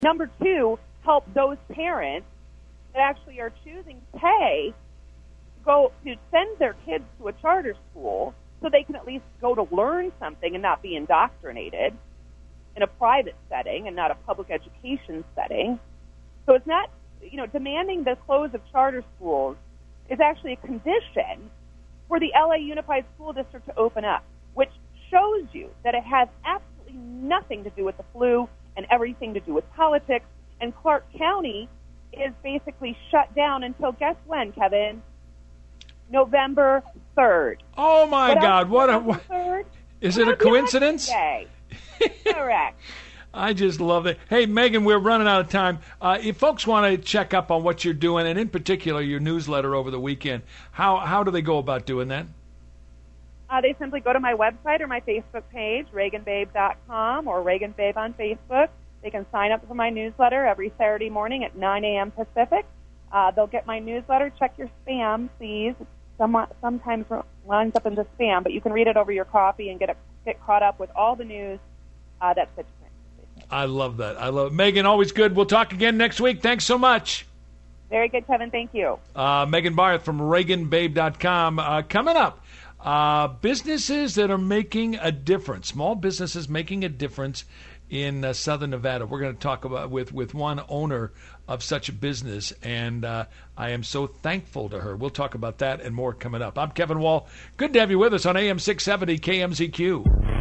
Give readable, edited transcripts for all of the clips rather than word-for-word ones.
Number two, help those parents that actually are choosing to pay to send their kids to a charter school so they can at least go to learn something and not be indoctrinated in a private setting and not a public education setting. So it's not, demanding the close of charter schools is actually a condition for the LA Unified School District to open up, which shows you that it has absolutely nothing to do with the flu and everything to do with politics. And Clark County is basically shut down until, guess when, Kevin? November 3rd. Oh, my God. What 3rd? Is it a coincidence? Correct. I just love it. Hey, Megan, we're running out of time. If folks want to check up on what you're doing, and in particular your newsletter over the weekend, how do they go about doing that? They simply go to my website or my Facebook page, ReaganBabe.com or ReaganBabe on Facebook. They can sign up for my newsletter every Saturday morning at 9 a.m. Pacific. They'll get my newsletter. Check your spam, please. Sometimes it lines up into spam, but you can read it over your coffee and get caught up with all the news that's fit to print. I love that. I love it. Megan, always good. We'll talk again next week. Thanks so much. Very good, Kevin. Thank you. Megan Barth from ReaganBabe.com. Coming up, businesses that are making a difference, small businesses making a difference in Southern Nevada. We're going to talk about with one owner of such a business, and I am so thankful to her. We'll talk about that and more coming up. I'm Kevin Wall. Good to have you with us on AM 670 KMZQ.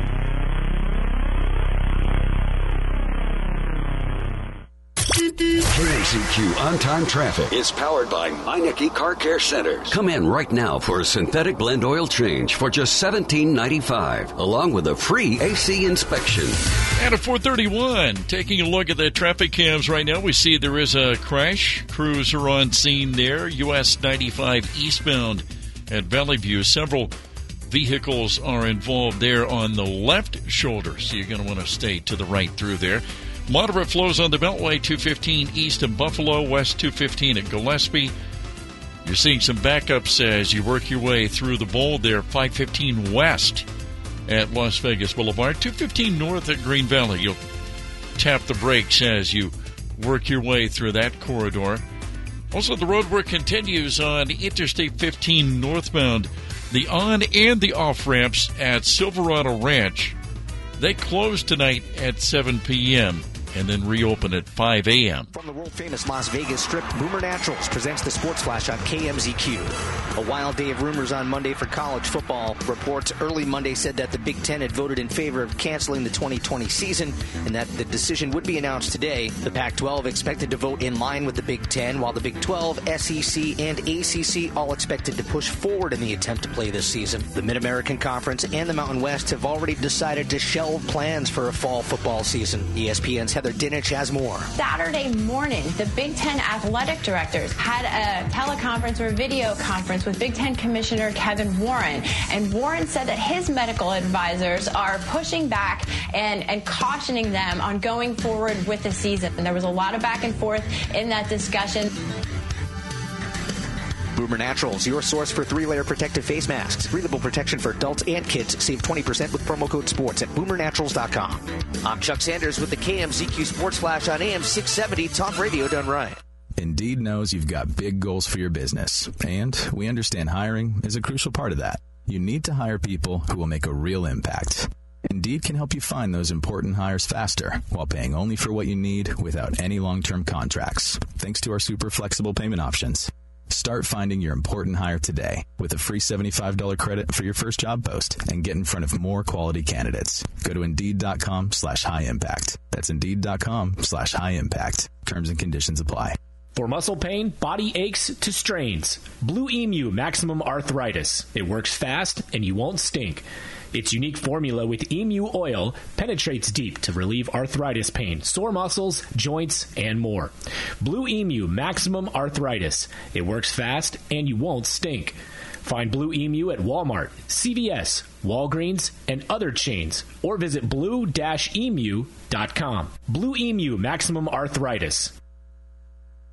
KMZQ On-Time Traffic is powered by Meineke Car Care Centers. Come in right now for a synthetic blend oil change for just $17.95, along with a free AC inspection. And at 431, taking a look at the traffic cams right now, we see there is a crash. Crews are on scene there. US 95 eastbound at Valley View. Several vehicles are involved there on the left shoulder, so you're going to want to stay to the right through there. Moderate flows on the Beltway, 215 east of Buffalo, west 215 at Gillespie. You're seeing some backups as you work your way through the bowl there, 515 west at Las Vegas Boulevard, 215 north at Green Valley. You'll tap the brakes as you work your way through that corridor. Also, the road work continues on Interstate 15 northbound. The on and the off ramps at Silverado Ranch, they close tonight at 7 p.m. and then reopen at 5 a.m. From the world-famous Las Vegas Strip, Boomer Naturals presents the Sports Flash on KMZQ. A wild day of rumors on Monday for college football. Reports early Monday said that the Big Ten had voted in favor of canceling the 2020 season and that the decision would be announced today. The Pac-12 expected to vote in line with the Big Ten, while the Big 12, SEC, and ACC all expected to push forward in the attempt to play this season. The Mid-American Conference and the Mountain West have already decided to shelve plans for a fall football season. ESPN's Heather Dinich has more. Saturday morning, the Big Ten athletic directors had a teleconference or video conference with Big Ten Commissioner Kevin Warren. And Warren said that his medical advisors are pushing back and cautioning them on going forward with the season. And there was a lot of back and forth in that discussion. Boomer Naturals, your source for 3-layer protective face masks. Breathable protection for adults and kids. Save 20% with promo code SPORTS at boomernaturals.com. I'm Chuck Sanders with the KMZQ Sports Flash on AM 670 Talk Radio done right. Indeed knows you've got big goals for your business, and we understand hiring is a crucial part of that. You need to hire people who will make a real impact. Indeed can help you find those important hires faster while paying only for what you need without any long-term contracts, thanks to our super flexible payment options. Start finding your important hire today with a free $75 credit for your first job post and get in front of more quality candidates. Go to Indeed.com/high impact. That's Indeed.com/high impact. Terms and conditions apply. For muscle pain, body aches to strains, Blue Emu Maximum Arthritis. It works fast and you won't stink. Its unique formula with emu oil penetrates deep to relieve arthritis pain, sore muscles, joints, and more. Blue Emu Maximum Arthritis. It works fast and you won't stink. Find Blue Emu at Walmart, CVS, Walgreens, and other chains, or visit blue-emu.com. Blue Emu Maximum Arthritis.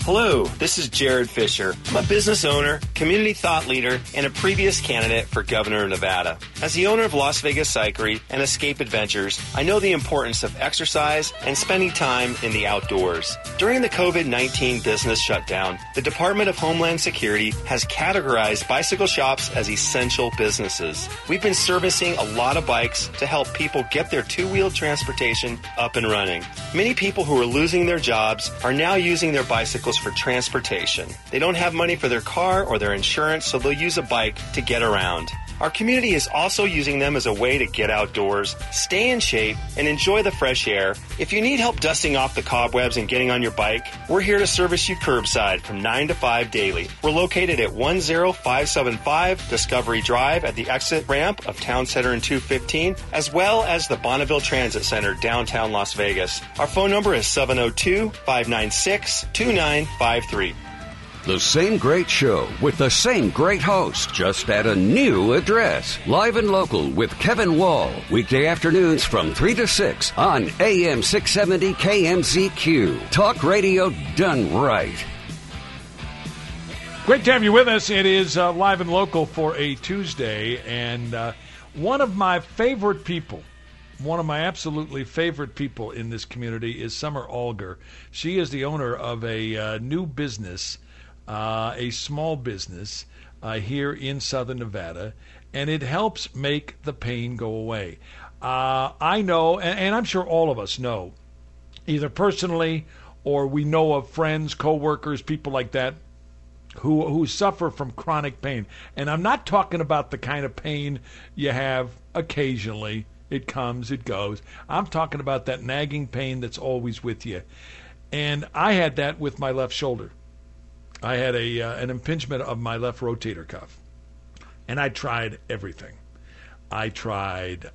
Hello, this is Jared Fisher. I'm a business owner, community thought leader, and a previous candidate for governor of Nevada. As the owner of Las Vegas Cyclery and Escape Adventures, I know the importance of exercise and spending time in the outdoors. During the COVID-19 business shutdown, the Department of Homeland Security has categorized bicycle shops as essential businesses. We've been servicing a lot of bikes to help people get their two-wheeled transportation up and running. Many people who are losing their jobs are now using their bicycles for transportation. They don't have money for their car or their insurance, so they'll use a bike to get around. Our community is also using them as a way to get outdoors, stay in shape, and enjoy the fresh air. If you need help dusting off the cobwebs and getting on your bike, we're here to service you curbside from 9 to 5 daily. We're located at 10575 Discovery Drive at the exit ramp of Town Center and 215, as well as the Bonneville Transit Center, downtown Las Vegas. Our phone number is 702-596-2953. The same great show with the same great host, just at a new address. Live and Local with Kevin Wall. Weekday afternoons from 3 to 6 on AM 670 KMZQ. Talk radio done right. Great to have you with us. It is Live and Local for a Tuesday. And one of my favorite people, one of my absolutely favorite people in this community is Summer Alger. She is the owner of a new business, a small business here in Southern Nevada, and it helps make the pain go away. I know, and I'm sure all of us know, either personally or we know of friends, coworkers, people like that, who suffer from chronic pain. And I'm not talking about the kind of pain you have occasionally. It comes, it goes. I'm talking about that nagging pain that's always with you. And I had that with my left shoulder. I had an impingement of my left rotator cuff, and I tried everything. I tried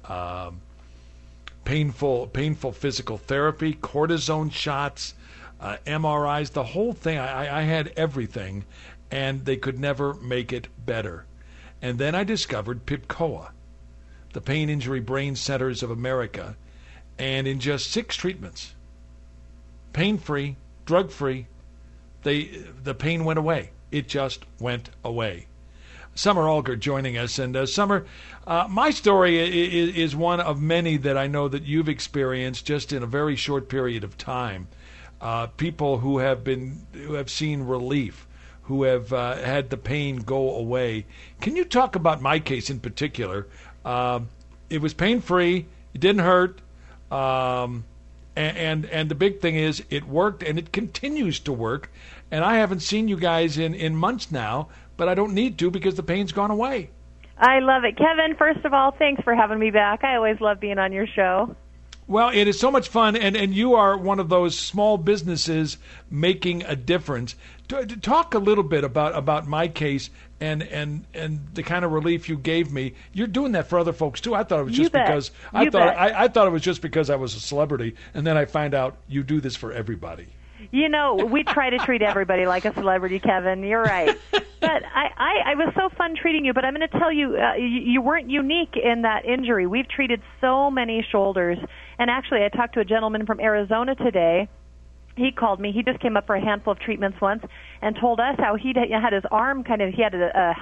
painful physical therapy, cortisone shots, MRIs, the whole thing. I had everything, and they could never make it better. And then I discovered PIPCOA, the Pain Injury Brain Centers of America, and in just 6 treatments, pain-free, drug-free, the pain went away. It just went away. Summer Alger joining us. And Summer, my story is one of many that I know that you've experienced just in a very short period of time. People who have seen relief, who have had the pain go away. Can you talk about my case in particular? It was pain-free. It didn't hurt. And the big thing is it worked, and it continues to work. And I haven't seen you guys in months now, but I don't need to because the pain's gone away. I love it. Kevin, first of all, thanks for having me back. I always love being on your show. Well, it is so much fun, and you are one of those small businesses making a difference. Talk a little bit about my case and the kind of relief you gave me. You're doing that for other folks too. I thought it was just because I thought it was just because I was a celebrity, and then I find out you do this for everybody. You know, we try to treat everybody like a celebrity, Kevin. You're right. But I was so fun treating you. But I'm going to tell you, you weren't unique in that injury. We've treated so many shoulders. And actually, I talked to a gentleman from Arizona today. He called me. He just came up for a handful of treatments once and told us how he had his arm he had a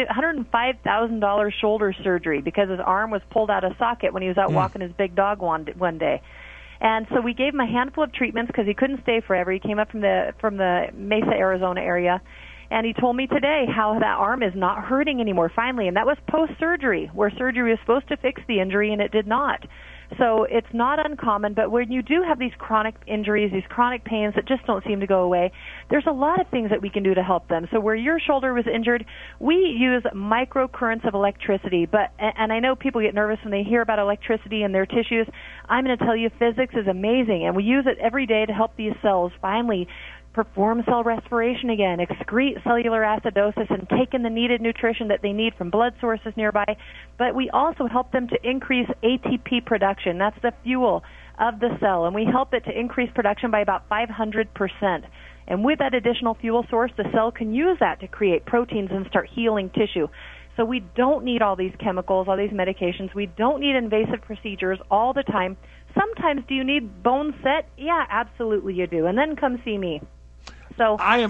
$105,000 shoulder surgery because his arm was pulled out of socket when he was out walking his big dog one day. And so we gave him a handful of treatments because he couldn't stay forever. He came up from the Mesa, Arizona area, and he told me today how that arm is not hurting anymore finally, and that was post-surgery, where surgery was supposed to fix the injury, and it did not. So it's not uncommon, but when you do have these chronic injuries, these chronic pains that just don't seem to go away, there's a lot of things that we can do to help them. So where your shoulder was injured, we use microcurrents of electricity. And I know people get nervous when they hear about electricity in their tissues. I'm going to tell you physics is amazing, and we use it every day to help these cells finally perform cell respiration again, excrete cellular acidosis, and take in the needed nutrition that they need from blood sources nearby. But we also help them to increase ATP production. That's the fuel of the cell, and we help it to increase production by about 500%. And with that additional fuel source, the cell can use that to create proteins and start healing tissue. So we don't need all these chemicals, all these medications. We don't need invasive procedures all the time. Sometimes do you need bone set? Yeah, absolutely you do. And then come see me. So I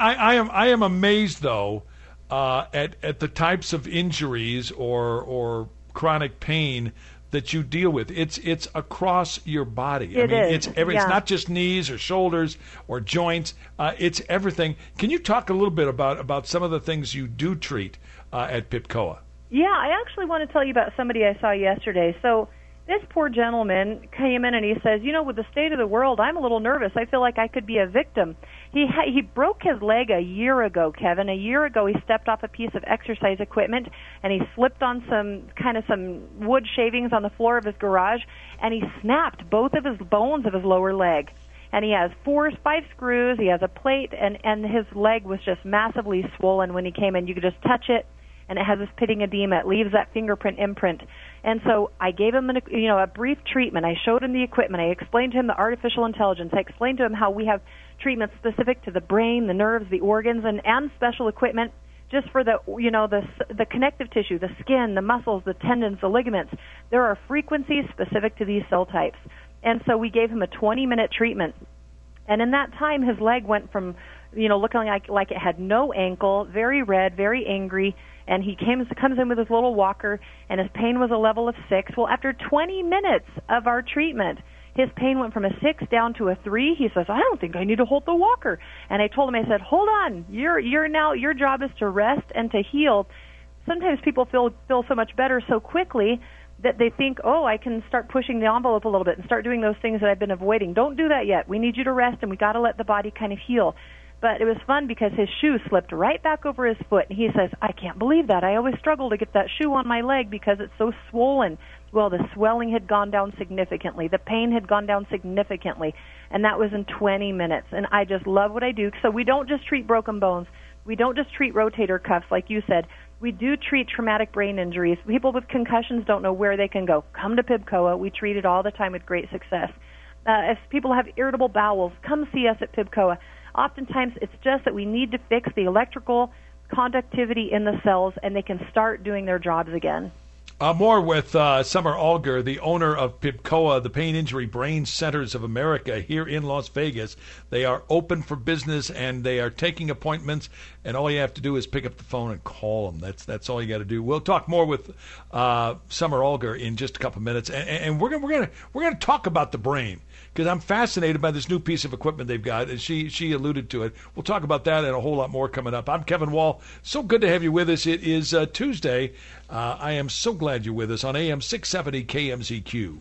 am amazed though at the types of injuries or chronic pain that you deal with. It's across your body. It's not just knees or shoulders or joints. It's everything. Can you talk a little bit about some of the things you do treat at PIPCOA? Yeah, I actually want to tell you about somebody I saw yesterday. So this poor gentleman came in and he says, with the state of the world, I'm a little nervous. I feel like I could be a victim. He broke his leg a year ago, Kevin. A year ago, he stepped off a piece of exercise equipment, and he slipped on some wood shavings on the floor of his garage, and he snapped both of his bones of his lower leg. And he has 5 screws, he has a plate, and his leg was just massively swollen when he came in. You could just touch it, and it has this pitting edema. It leaves that fingerprint imprint. And so I gave him a brief treatment. I showed him the equipment. I explained to him the artificial intelligence. I explained to him how we have treatments specific to the brain, the nerves, the organs, and special equipment just for the connective tissue, the skin, the muscles, the tendons, the ligaments. There are frequencies specific to these cell types. And so we gave him a 20-minute treatment. And in that time, his leg went from, looking like it had no ankle, very red, very angry, and he comes in with his little walker, and his pain was a level of 6. Well, after 20 minutes of our treatment, his pain went from a 6 down to a 3. He says, I don't think I need to hold the walker. And I told him, I said, hold on, your job is to rest and to heal. Sometimes people feel so much better so quickly that they think, I can start pushing the envelope a little bit and start doing those things that I've been avoiding. Don't do that yet. We need you to rest, and we got to let the body kind of heal. But it was fun because his shoe slipped right back over his foot, and he says, I can't believe that. I always struggle to get that shoe on my leg because it's so swollen. Well, the swelling had gone down significantly. The pain had gone down significantly, and that was in 20 minutes. And I just love what I do. So we don't just treat broken bones. We don't just treat rotator cuffs, like you said. We do treat traumatic brain injuries. People with concussions don't know where they can go. Come to PIBCOA. We treat it all the time with great success. If people have irritable bowels, come see us at PIBCOA. Oftentimes, it's just that we need to fix the electrical conductivity in the cells, and they can start doing their jobs again. More with Summer Alger, the owner of PIBCOA, the Pain Injury Brain Centers of America here in Las Vegas. They are open for business, and they are taking appointments, and all you have to do is pick up the phone and call them. That's all you got to do. We'll talk more with Summer Alger in just a couple minutes, and we're gonna talk about the brain, because I'm fascinated by this new piece of equipment they've got, and she alluded to it. We'll talk about that and a whole lot more coming up. I'm Kevin Wall. So good to have you with us. It is Tuesday. I am so glad you're with us on AM 670 KMZQ.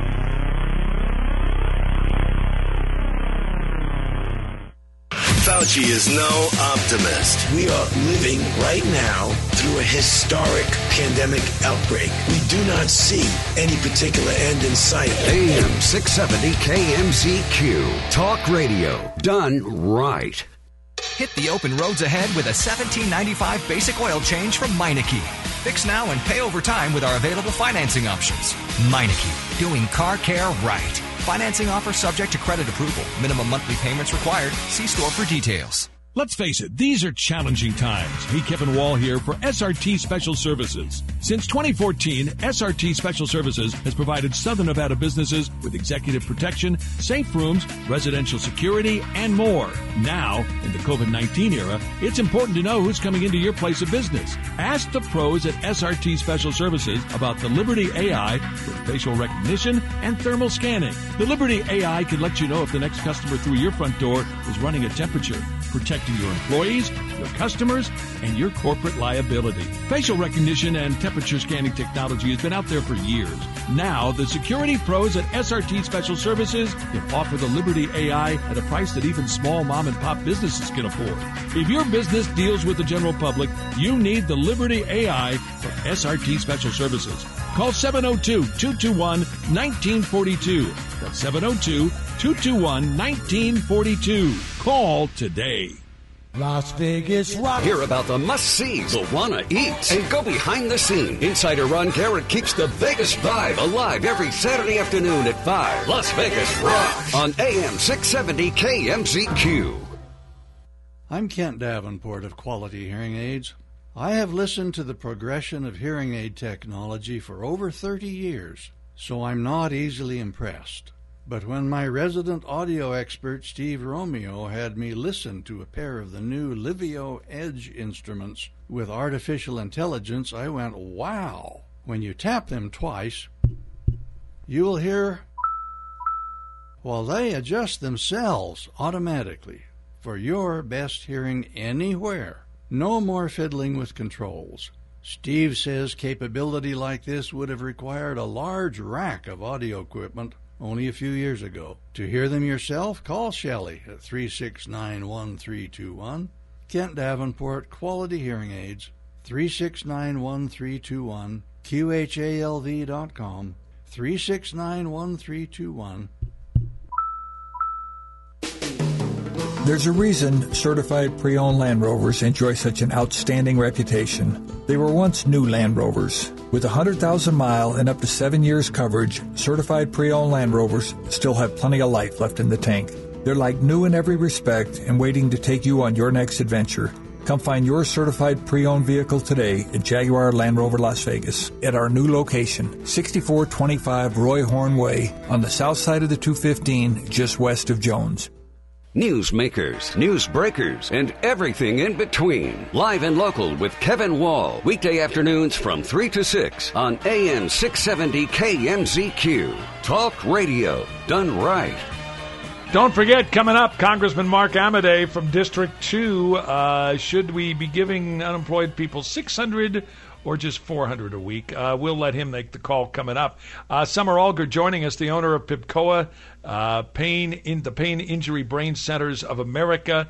Fauci is no optimist. We are living right now through a historic pandemic outbreak. We do not see any particular end in sight. AM 670 KMZQ. Talk radio done right. Hit the open roads ahead with a $17.95 basic oil change from Meineke. Fix now and pay over time with our available financing options. Meineke, doing car care right. Financing offer subject to credit approval. Minimum monthly payments required. See store for details. Let's face it, these are challenging times. Hey, Kevin Wall here for SRT Special Services. Since 2014, SRT Special Services has provided Southern Nevada businesses with executive protection, safe rooms, residential security, and more. Now, in the COVID-19 era, it's important to know who's coming into your place of business. Ask the pros at SRT Special Services about the Liberty AI for facial recognition and thermal scanning. The Liberty AI can let you know if the next customer through your front door is running a temperature, protecting your employees, your customers, and your corporate liability. Facial recognition and temperature scanning technology has been out there for years. Now, the security pros at SRT Special Services can offer the Liberty AI at a price that even small mom-and-pop businesses can afford. If your business deals with the general public, you need the Liberty AI from SRT Special Services. Call 702-221-1942. That's 702-221-1942. Call today. Las Vegas Rock. Hear about the must-sees, the wanna-eats, and go behind the scene. Insider Ron Garrett keeps the Vegas vibe alive every Saturday afternoon at 5. Las Vegas Rock on AM 670 KMZQ. I'm Kent Davenport of Quality Hearing Aids. I have listened to the progression of hearing aid technology for over 30 years, so I'm not easily impressed. But when my resident audio expert Steve Romeo had me listen to a pair of the new Livio Edge instruments with artificial intelligence, I went, wow! When you tap them twice, you will hear while they adjust themselves automatically for your best hearing anywhere. No more fiddling with controls. Steve says capability like this would have required a large rack of audio equipment only a few years ago. To hear them yourself, call Shelley at 369-1321. Kent Davenport, Quality Hearing Aids, 369-1321, QHALV.com, 369-1321. There's a reason certified pre-owned Land Rovers enjoy such an outstanding reputation. They were once new Land Rovers. With 100,000-mile and up to 7 years coverage, certified pre-owned Land Rovers still have plenty of life left in the tank. They're like new in every respect and waiting to take you on your next adventure. Come find your certified pre-owned vehicle today at Jaguar Land Rover Las Vegas at our new location, 6425 Roy Horn Way on the south side of the 215, just west of Jones. Newsmakers, news breakers, and everything in between. Live and local with Kevin Wall. Weekday afternoons from 3 to 6 on AM 670 KMZQ. Talk radio done right. Don't forget, coming up, Congressman Mark Amodei from District 2. Should we be giving unemployed people $600 or just $400 a week? We'll let him make the call coming up. Summer Alger joining us, the owner of PIBCOA, the Pain Injury Brain Centers of America.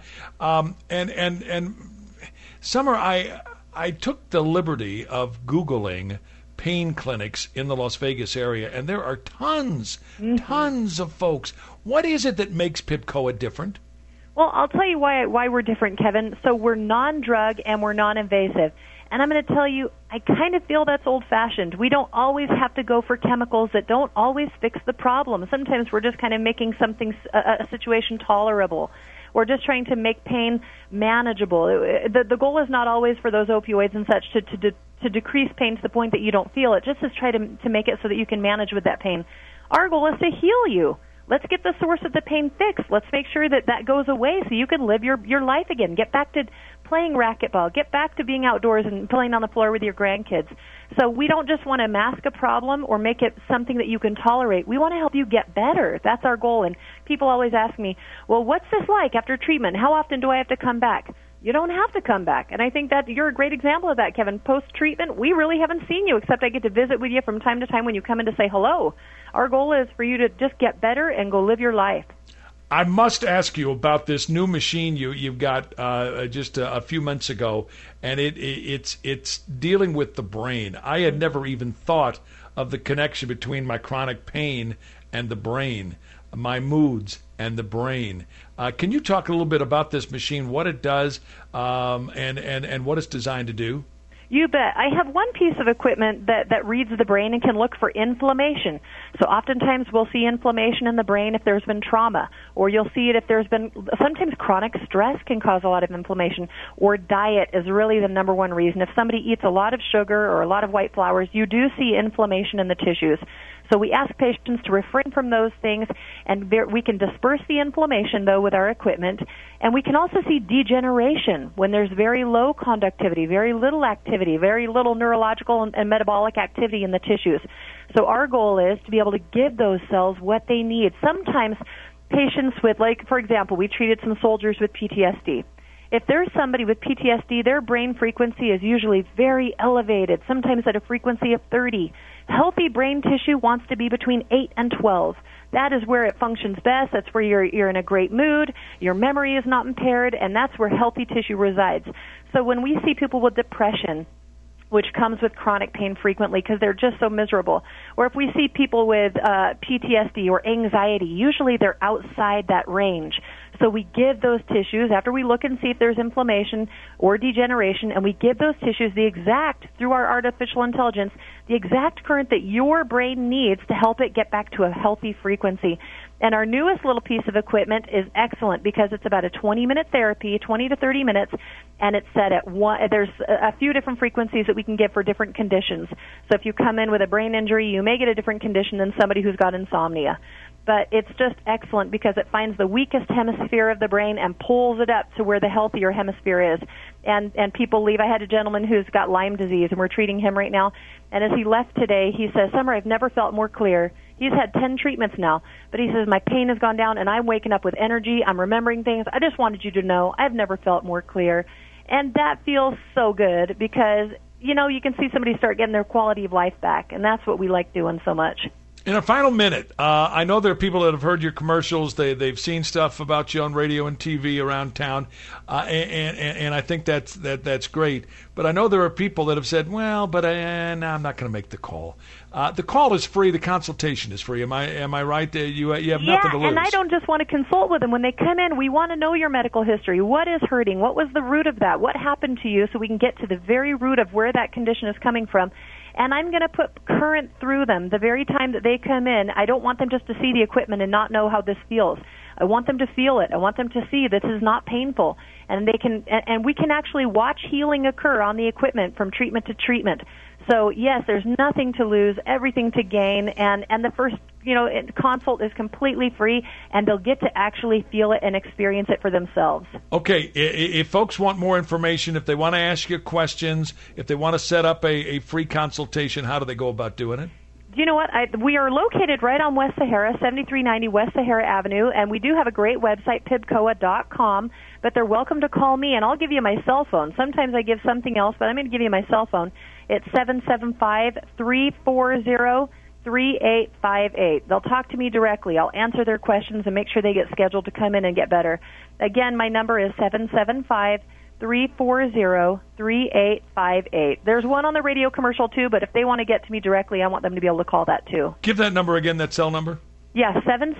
And Summer, I took the liberty of Googling pain clinics in the Las Vegas area, and there are tons of folks. What is it that makes PIBCOA different? Well, I'll tell you why we're different, Kevin. So we're non-drug and we're non-invasive. And I'm going to tell you, I kind of feel that's old-fashioned. We don't always have to go for chemicals that don't always fix the problem. Sometimes we're just kind of making a situation tolerable. We're just trying to make pain manageable. The goal is not always for those opioids and such to decrease pain to the point that you don't feel it. Just to try to make it so that you can manage with that pain. Our goal is to heal you. Let's get the source of the pain fixed. Let's make sure that goes away so you can live your life again. Get back to playing racquetball. Get back to being outdoors and playing on the floor with your grandkids. So we don't just want to mask a problem or make it something that you can tolerate. We want to help you get better. That's our goal. And people always ask me, well, what's this like after treatment? How often do I have to come back? You don't have to come back. And I think that you're a great example of that, Kevin. Post-treatment, we really haven't seen you, except I get to visit with you from time to time when you come in to say hello. Our goal is for you to just get better and go live your life. I must ask you about this new machine you've got just a few months ago, and it's dealing with the brain. I had never even thought of the connection between my chronic pain and the brain, my moods and the brain. Can you talk a little bit about this machine, what it does, and what it's designed to do? You bet. I have one piece of equipment that reads the brain and can look for inflammation. So oftentimes we'll see inflammation in the brain if there's been trauma, or you'll see it if there's been, sometimes chronic stress can cause a lot of inflammation, or diet is really the number one reason. If somebody eats a lot of sugar or a lot of white flours, you do see inflammation in the tissues. So we ask patients to refrain from those things, and we can disperse the inflammation, though, with our equipment. And we can also see degeneration when there's very low conductivity, very little activity, very little neurological and metabolic activity in the tissues. So our goal is to be able to give those cells what they need. Sometimes patients with, like, for example, we treated some soldiers with PTSD. If there's somebody with PTSD, their brain frequency is usually very elevated, sometimes at a frequency of 30. Healthy brain tissue wants to be between 8 and 12. That is where it functions best. That's where you're in a great mood, your memory is not impaired, and that's where healthy tissue resides. So when we see people with depression, which comes with chronic pain frequently because they're just so miserable, or if we see people with PTSD or anxiety, usually they're outside that range. So we give those tissues, after we look and see if there's inflammation or degeneration, and we give those tissues through our artificial intelligence, the exact current that your brain needs to help it get back to a healthy frequency. And our newest little piece of equipment is excellent because it's about a 20-minute therapy, 20 to 30 minutes, and it's set at there's a few different frequencies that we can give for different conditions. So if you come in with a brain injury, you may get a different condition than somebody who's got insomnia. but it's just excellent because it finds the weakest hemisphere of the brain and pulls it up to where the healthier hemisphere is. And people leave. I had a gentleman who's got Lyme disease, and we're treating him right now. And as he left today, he says, Summer, I've never felt more clear. He's had 10 treatments now, but he says, my pain has gone down, and I'm waking up with energy. I'm remembering things. I just wanted you to know I've never felt more clear. And that feels so good because, you know, you can see somebody start getting their quality of life back, and that's what we like doing so much. In a final minute, I know there are people that have heard your commercials. They've seen stuff about you on radio and TV around town, and I think that's great. But I know there are people that have said, "Well, but I'm not going to make the call." The call is free. The consultation is free. Am I right? You have nothing to lose. And I don't just want to consult with them. When they come in, we want to know your medical history. What is hurting? What was the root of that? What happened to you? So we can get to the very root of where that condition is coming from. And I'm going to put current through them the very time that they come in. I don't want them just to see the equipment and not know how this feels. I want them to feel it. I want them to see this is not painful. And we can actually watch healing occur on the equipment from treatment to treatment. So, yes, there's nothing to lose, everything to gain, and the first, consult is completely free, and they'll get to actually feel it and experience it for themselves. Okay, if folks want more information, if they want to ask you questions, if they want to set up a free consultation, how do they go about doing it? You know what? We are located right on West Sahara, 7390 West Sahara Avenue, and we do have a great website, pibcoa.com, but they're welcome to call me, and I'll give you my cell phone. Sometimes I give something else, but I'm going to give you my cell phone. It's 775-340-3858. They'll talk to me directly. I'll answer their questions and make sure they get scheduled to come in and get better. Again, my number is 775-340-3858. There's one on the radio commercial, too, but if they want to get to me directly, I want them to be able to call that, too. Give that number again, that cell number. Yeah,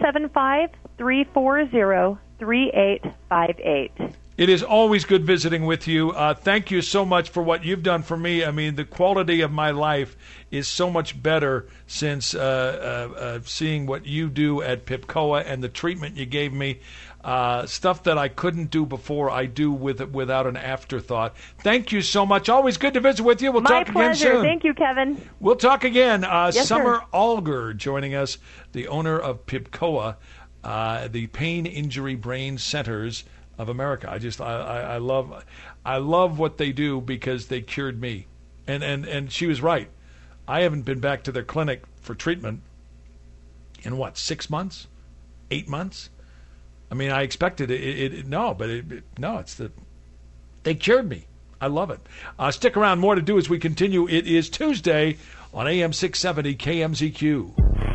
775-340-3858. It is always good visiting with you. Thank you so much for what you've done for me. I mean, the quality of my life is so much better since seeing what you do at PIPCOA and the treatment you gave me. Stuff that I couldn't do before, I do without an afterthought. Thank you so much. Always good to visit with you. We'll talk again soon. My pleasure. Thank you, Kevin. We'll talk again. Yes, Summer sir. Alger joining us, the owner of PIPCOA, the Pain Injury Brain Centers of America. I love what they do because they cured me. And she was right. I haven't been back to their clinic for treatment in 6 months? 8 months? I mean, I expected they cured me. I love it. Stick around, more to do as we continue. It is Tuesday on AM 670 KMZQ.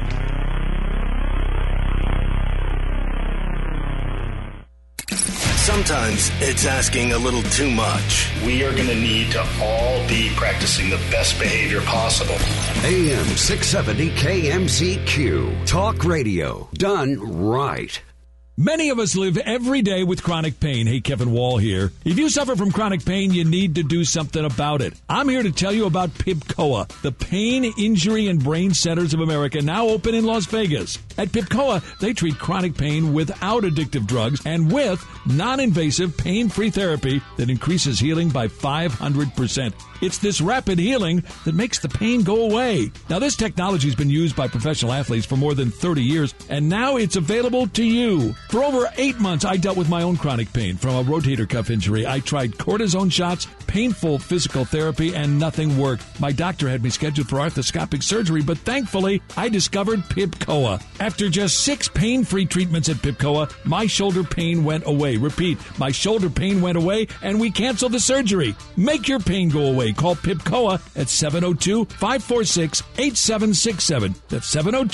Sometimes it's asking a little too much. We are going to need to all be practicing the best behavior possible. AM 670 KMZQ. Talk radio done right. Many of us live every day with chronic pain. Hey, Kevin Wall here. If you suffer from chronic pain, you need to do something about it. I'm here to tell you about PIPCOA, the Pain, Injury, and Brain Centers of America, now open in Las Vegas. At PIPCOA, they treat chronic pain without addictive drugs and with non-invasive, pain-free therapy that increases healing by 500%. It's this rapid healing that makes the pain go away. Now, this technology has been used by professional athletes for more than 30 years, and now it's available to you. For over 8 months, I dealt with my own chronic pain from a rotator cuff injury. I tried cortisone shots, painful physical therapy, and nothing worked. My doctor had me scheduled for arthroscopic surgery, but thankfully, I discovered PIPCOA. After just 6 pain-free treatments at PIPCOA, my shoulder pain went away. Repeat, my shoulder pain went away, and we canceled the surgery. Make your pain go away. Call PIPCOA at 702-546-8767. That's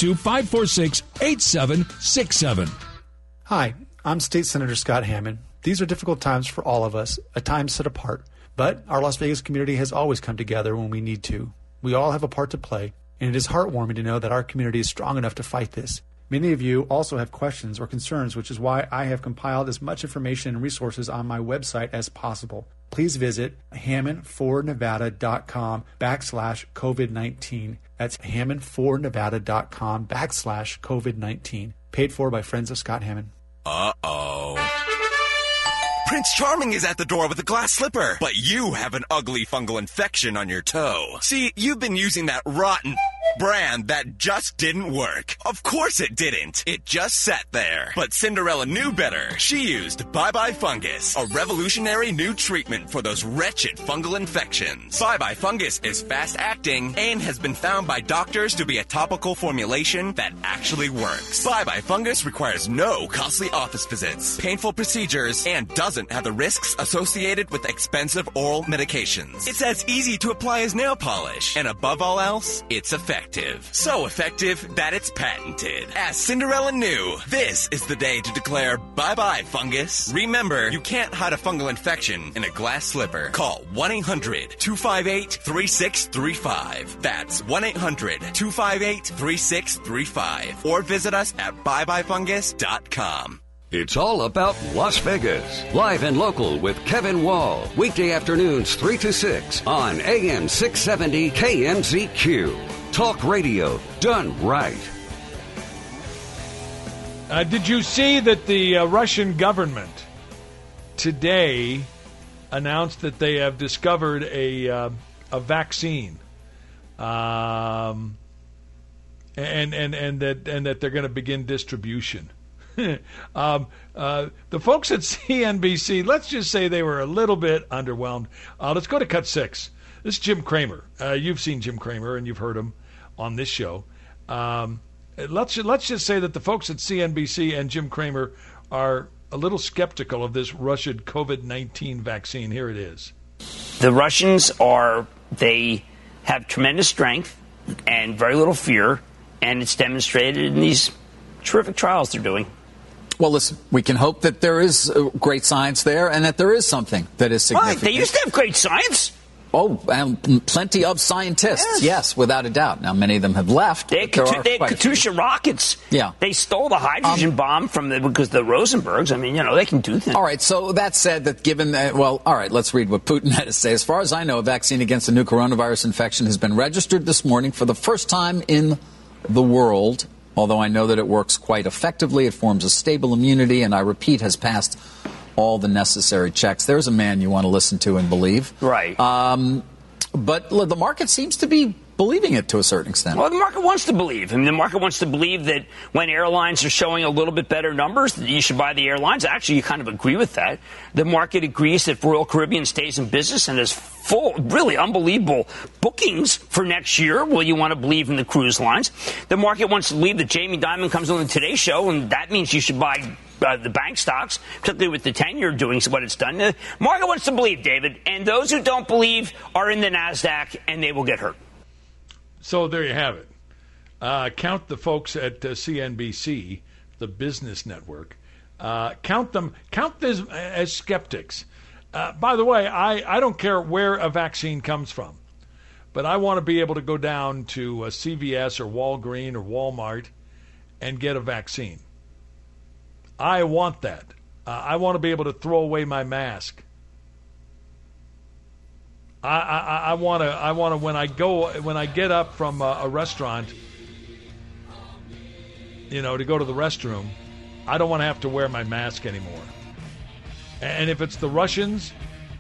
702-546-8767. Hi, I'm State Senator Scott Hammond. These are difficult times for all of us, a time set apart. But our Las Vegas community has always come together when we need to. We all have a part to play, and it is heartwarming to know that our community is strong enough to fight this. Many of you also have questions or concerns, which is why I have compiled as much information and resources on my website as possible. Please visit hammond4nevada.com/COVID-19. That's hammond4nevada.com/COVID-19. Paid for by Friends of Scott Hammond. Uh-oh. Prince Charming is at the door with a glass slipper, but you have an ugly fungal infection on your toe. See, you've been using that rotten brand that just didn't work. Of course it didn't. It just sat there. But Cinderella knew better. She used Bye Bye Fungus, a revolutionary new treatment for those wretched fungal infections. Bye Bye Fungus is fast-acting and has been found by doctors to be a topical formulation that actually works. Bye Bye Fungus requires no costly office visits, painful procedures, and doesn't have the risks associated with expensive oral medications. It's as easy to apply as nail polish, and above all else, it's effective. So effective that it's patented. As Cinderella knew, this is the day to declare bye-bye fungus. Remember, you can't hide a fungal infection in a glass slipper. Call 1-800-258-3635. That's 1-800-258-3635. Or visit us at byebyfungus.com. It's all about Las Vegas. Live and local with Kevin Wall. Weekday afternoons 3 to 6 on AM 670 KMZQ. Talk radio done right. Did you see that the Russian government today announced that they have discovered a vaccine, and that they're going to begin distribution? The folks at CNBC, let's just say they were a little bit underwhelmed. Let's go to cut 6. This is Jim Cramer. You've seen Jim Cramer and you've heard him on this show. Let's just say that the folks at CNBC and Jim Cramer are a little skeptical of this Russian COVID-19 vaccine. Here it is. The Russians they have tremendous strength and very little fear, and it's demonstrated in these terrific trials they're doing. Well, listen, we can hope that there is great science there and that there is something that is significant. Right, they used to have great science. Oh, and plenty of scientists, yes, without a doubt. Now, many of them have left. They had Katyusha rockets. Yeah. They stole the hydrogen bomb because the Rosenbergs. I mean, they can do things. All right, so that said, that given that, all right, let's read what Putin had to say. As far as I know, a vaccine against the new coronavirus infection has been registered this morning for the first time in the world. Although I know that it works quite effectively, it forms a stable immunity, and I repeat, has passed all the necessary checks. There's a man you want to listen to and believe. Right. But the market seems to be believing it to a certain extent. Well, the market wants to believe. I mean, the market wants to believe that when airlines are showing a little bit better numbers, that you should buy the airlines. Actually, you kind of agree with that. The market agrees that Royal Caribbean stays in business and has full, really unbelievable bookings for next year. Well, you want to believe in the cruise lines. The market wants to believe that Jamie Dimon comes on the Today Show, and that means you should buy the bank stocks, particularly with the 10-year doing what it's done. The market wants to believe, David, and those who don't believe are in the NASDAQ, and they will get hurt. So there you have it. Count the folks at CNBC, the business network. Count them as skeptics. By the way, I don't care where a vaccine comes from, but I want to be able to go down to CVS or Walgreens or Walmart and get a vaccine. I want that. I want to be able to throw away my mask. I want to when I get up from a restaurant, to go to the restroom, I don't want to have to wear my mask anymore. And if it's the Russians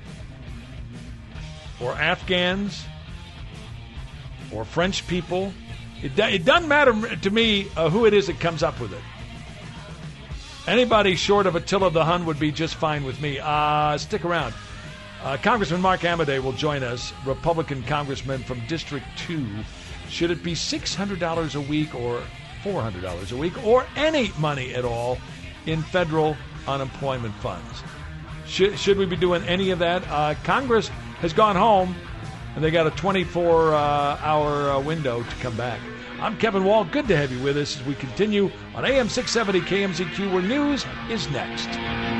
or Afghans or French people, it doesn't matter to me who it is that comes up with it. Anybody short of Attila the Hun would be just fine with me. Stick around. Congressman Mark Amodei will join us, Republican congressman from District 2. Should it be $600 a week or $400 a week or any money at all in federal unemployment funds? Should we be doing any of that? Congress has gone home, and they got a 24-hour window to come back. I'm Kevin Wall. Good to have you with us as we continue on AM 670 KMZQ, where news is next.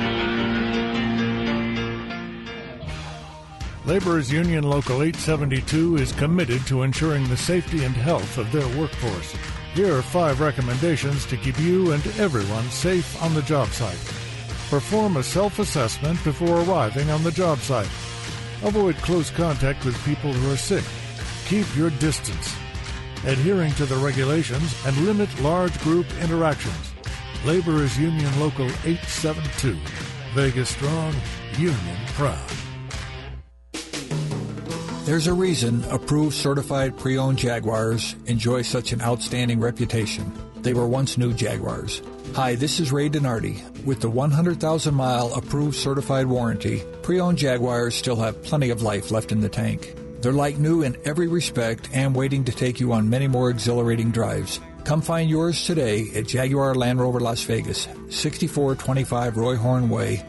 Laborers Union Local 872 is committed to ensuring the safety and health of their workforce. Here are 5 recommendations to keep you and everyone safe on the job site. Perform a self-assessment before arriving on the job site. Avoid close contact with people who are sick. Keep your distance. Adhering to the regulations and limit large group interactions. Laborers Union Local 872. Vegas strong, union proud. There's a reason approved certified pre-owned Jaguars enjoy such an outstanding reputation. They were once new Jaguars. Hi, this is Ray Donardi. With the 100,000-mile approved certified warranty, pre-owned Jaguars still have plenty of life left in the tank. They're like new in every respect and waiting to take you on many more exhilarating drives. Come find yours today at Jaguar Land Rover Las Vegas, 6425 Roy Horn Way,